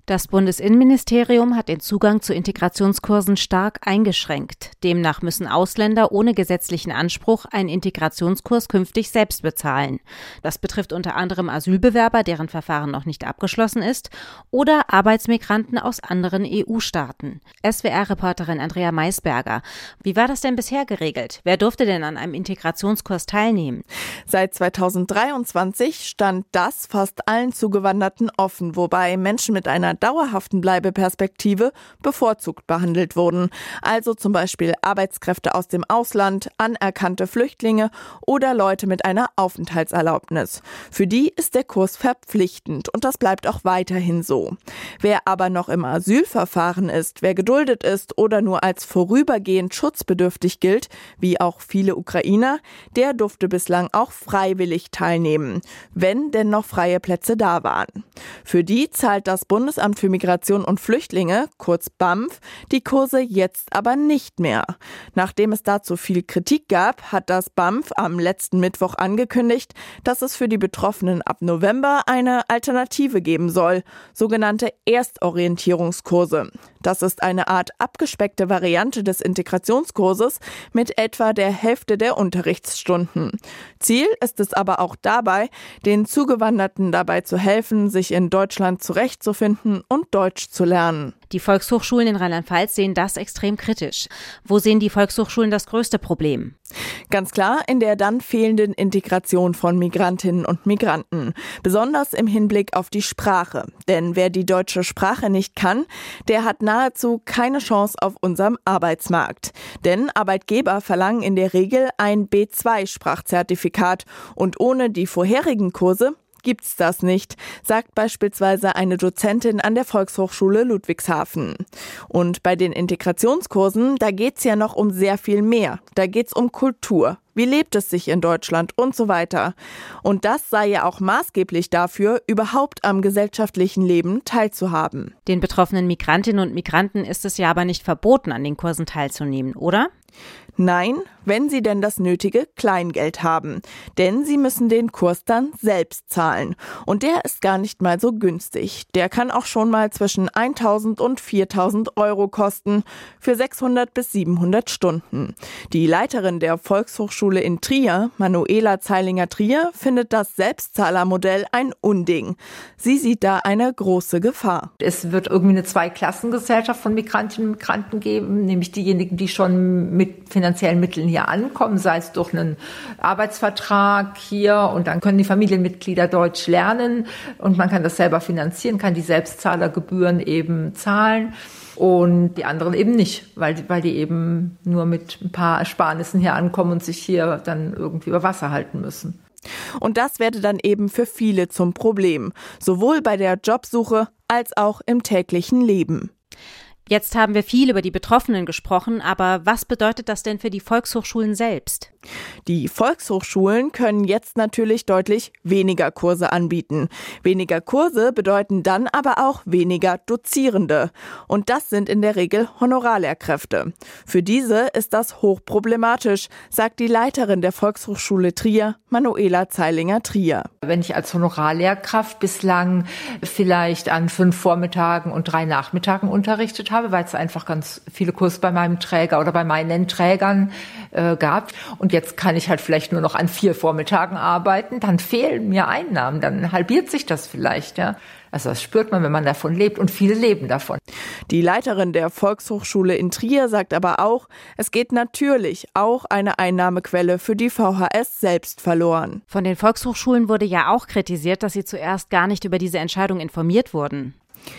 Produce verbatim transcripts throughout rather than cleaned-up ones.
Das Bundesinnenministerium hat den Zugang zu Integrationskursen stark eingeschränkt. Demnach müssen Ausländer ohne gesetzlichen Anspruch einen Integrationskurs künftig selbst bezahlen. Das betrifft unter anderem Asylbewerber, deren Verfahren noch nicht abgeschlossen ist, oder Arbeitsmigranten aus anderen E U-Staaten. S W R-Reporterin Andrea Maisberger. Wie war das denn bisher geregelt? Wer durfte denn an einem Integrationskurs teilnehmen? Seit zweitausenddreiundzwanzig stand das fast allen Zugewanderten offen, wobei Menschen mit einer dauerhaften Bleibeperspektive bevorzugt behandelt wurden. Also zum Beispiel Arbeitskräfte aus dem Ausland, anerkannte Flüchtlinge oder Leute mit einer Aufenthaltserlaubnis. Für die ist der Kurs verpflichtend und das bleibt auch weiterhin so. Wer aber noch im Asylverfahren ist, wer geduldet ist oder nur als vorübergehend schutzbedürftig gilt, wie auch viele Ukrainer, der durfte bislang auch freiwillig teilnehmen, wenn denn noch freie Plätze da waren. Für die zahlt das Bundesamt für Migration und Flüchtlinge, kurz B A M F, die Kurse jetzt aber nicht mehr. Nachdem es dazu viel Kritik gab, hat das B A M F am letzten Mittwoch angekündigt, dass es für die Betroffenen ab November eine Alternative geben soll, sogenannte Erstorientierungskurse. Das ist eine Art abgespeckte Variante des Integrationskurses mit etwa der Hälfte der Unterrichtsstunden. Ziel ist es aber auch dabei, den Zugewanderten dabei zu helfen, sich in Deutschland zurechtzufinden und Deutsch zu lernen. Die Volkshochschulen in Rheinland-Pfalz sehen das extrem kritisch. Wo sehen die Volkshochschulen das größte Problem? Ganz klar in der dann fehlenden Integration von Migrantinnen und Migranten. Besonders im Hinblick auf die Sprache. Denn wer die deutsche Sprache nicht kann, der hat nahezu keine Chance auf unserem Arbeitsmarkt. Denn Arbeitgeber verlangen in der Regel ein B zwei Sprachzertifikat und ohne die vorherigen Kurse gibt's das nicht, sagt beispielsweise eine Dozentin an der Volkshochschule Ludwigshafen. Und bei den Integrationskursen, da geht's ja noch um sehr viel mehr. Da geht's um Kultur. Wie lebt es sich in Deutschland und so weiter. Und das sei ja auch maßgeblich dafür, überhaupt am gesellschaftlichen Leben teilzuhaben. Den betroffenen Migrantinnen und Migranten ist es ja aber nicht verboten, an den Kursen teilzunehmen, oder? Nein, wenn sie denn das nötige Kleingeld haben. Denn sie müssen den Kurs dann selbst zahlen. Und der ist gar nicht mal so günstig. Der kann auch schon mal zwischen eintausend und viertausend Euro kosten für sechshundert bis siebenhundert Stunden. Die Leiterin der Volkshochschule in Trier, Manuela Zeilinger-Trier, findet das Selbstzahlermodell ein Unding. Sie sieht da eine große Gefahr. Es wird irgendwie eine Zweiklassengesellschaft von Migrantinnen und Migranten geben, nämlich diejenigen, die schon mit finanziellen Mitteln hier ankommen, sei es durch einen Arbeitsvertrag hier und dann können die Familienmitglieder Deutsch lernen und man kann das selber finanzieren, kann die Selbstzahlergebühren eben zahlen und die anderen eben nicht, weil, weil die eben nur mit ein paar Ersparnissen hier ankommen und sich hier dann irgendwie über Wasser halten müssen. Und das werde dann eben für viele zum Problem, sowohl bei der Jobsuche als auch im täglichen Leben. Jetzt haben wir viel über die Betroffenen gesprochen, aber was bedeutet das denn für die Volkshochschulen selbst? Die Volkshochschulen können jetzt natürlich deutlich weniger Kurse anbieten. Weniger Kurse bedeuten dann aber auch weniger Dozierende. Und das sind in der Regel Honorarlehrkräfte. Für diese ist das hochproblematisch, sagt die Leiterin der Volkshochschule Trier, Manuela Zeilinger-Trier. Wenn ich als Honorarlehrkraft bislang vielleicht an fünf Vormittagen und drei Nachmittagen unterrichtet habe, weil es einfach ganz viele Kurse bei meinem Träger oder bei meinen Trägern äh, gab. Und jetzt kann ich halt vielleicht nur noch an vier Vormittagen arbeiten, dann fehlen mir Einnahmen, dann halbiert sich das vielleicht, ja. Also das spürt man, wenn man davon lebt und viele leben davon. Die Leiterin der Volkshochschule in Trier sagt aber auch, es geht natürlich auch eine Einnahmequelle für die V H S selbst verloren. Von den Volkshochschulen wurde ja auch kritisiert, dass sie zuerst gar nicht über diese Entscheidung informiert wurden.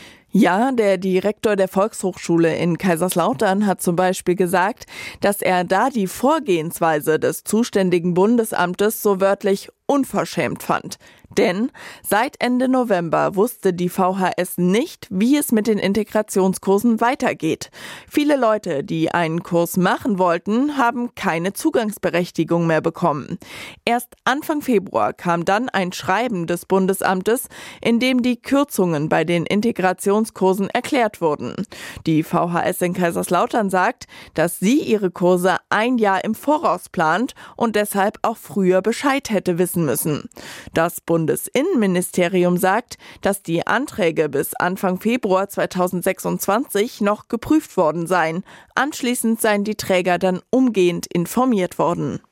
Ja, der Direktor der Volkshochschule in Kaiserslautern hat zum Beispiel gesagt, dass er da die Vorgehensweise des zuständigen Bundesamtes so wörtlich unverschämt fand. Denn seit Ende November wusste die V H S nicht, wie es mit den Integrationskursen weitergeht. Viele Leute, die einen Kurs machen wollten, haben keine Zugangsberechtigung mehr bekommen. Erst Anfang Februar kam dann ein Schreiben des Bundesamtes, in dem die Kürzungen bei den Integrationskursen erklärt wurden. Die V H S in Kaiserslautern sagt, dass sie ihre Kurse ein Jahr im Voraus plant und deshalb auch früher Bescheid hätte wissen müssen. Das Bundesamt Bundesinnenministerium sagt, dass die Anträge bis Anfang Februar zweitausendsechsundzwanzig noch geprüft worden seien. Anschließend seien die Träger dann umgehend informiert worden.